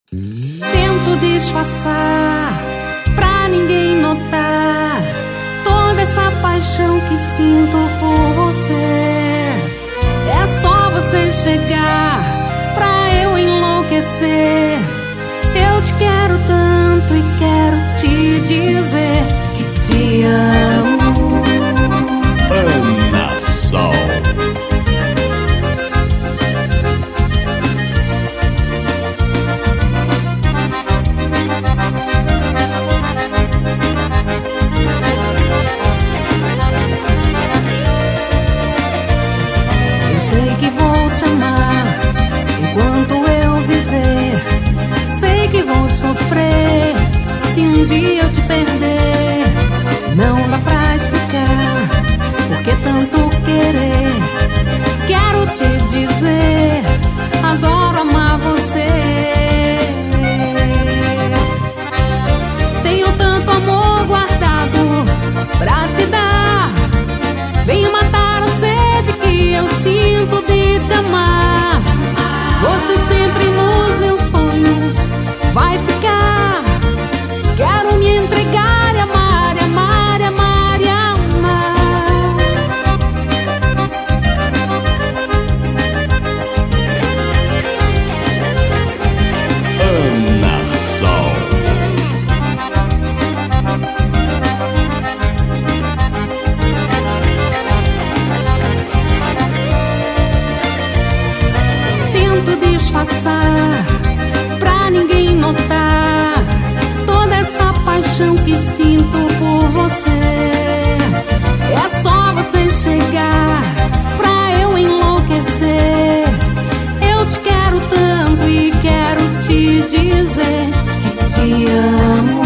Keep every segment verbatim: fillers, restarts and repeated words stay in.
Tento disfarçar pra ninguém notar toda essa paixão que sinto por você. É só você chegar pra eu enlouquecer. Eu te quero tanto e quero te dizer que te amo. Ana Sol. Eu sei que vou te amar enquanto eu viver. Sei que vou sofrer se um dia eu te perder. Não dá pra explicar por que tanto querer. Quero te dizer, adoro amar você. Tenho tanto amor guardado pra te dar. Venho matar a sede que eu sinto de te amar. Você sempre nos meus sonhos vai ficar. Quero me entregar e amar, e amar, e amar, e amar. Ana Sol. Tento disfarçar pra ninguém notar toda essa paixão que sinto por você. É só você chegar pra eu enlouquecer. Eu te quero tanto e quero te dizer que te amo.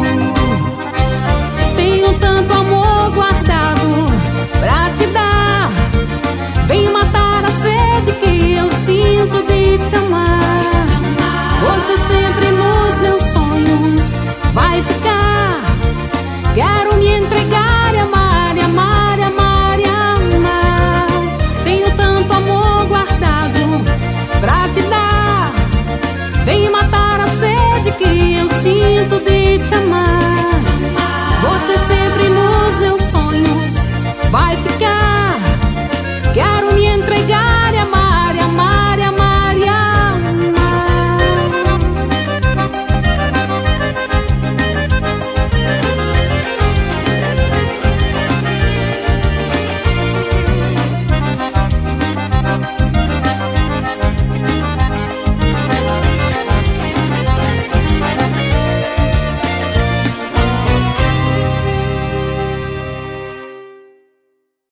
Tenho tanto amor guardado pra te dar. Venho matar a sede que eu sinto de te amar. Você sempre nos meus sonhos vai ficar. Quero me entregar e amar, e amar, e amar, e amar. Tenho tanto amor guardado pra te dar. Venho matar a sede que eu sinto de te amar. Você sempre nos meus sonhos vai ficar.